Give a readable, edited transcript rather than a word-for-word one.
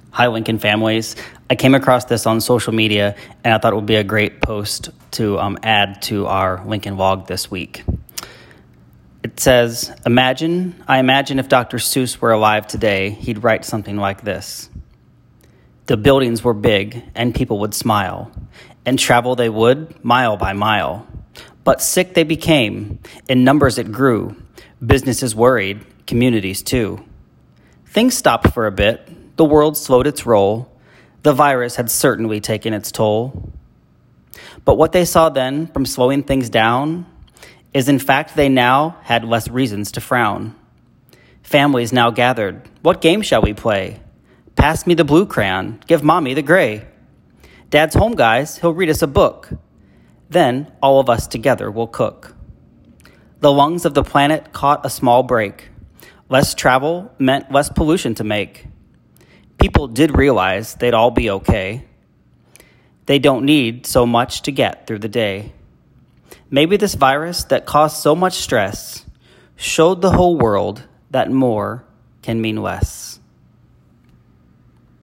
Hi, Lincoln families. I came across this on social media, and I thought it would be a great post to add to our Lincoln Vlog this week. It says, I imagine if Dr. Seuss were alive today, he'd write something like this. The buildings were big, and people would smile, and travel they would, mile by mile. But sick they became, in numbers it grew, businesses worried, communities too. Things stopped for a bit. The world slowed its roll. The virus had certainly taken its toll. But what they saw then from slowing things down is in fact they now had less reasons to frown. Families now gathered. What game shall we play? Pass me the blue crayon. Give mommy the gray. Dad's home, guys. He'll read us a book. Then all of us together will cook. The lungs of the planet caught a small break. Less travel meant less pollution to make. People did realize they'd all be okay. They don't need so much to get through the day. Maybe this virus that caused so much stress showed the whole world that more can mean less.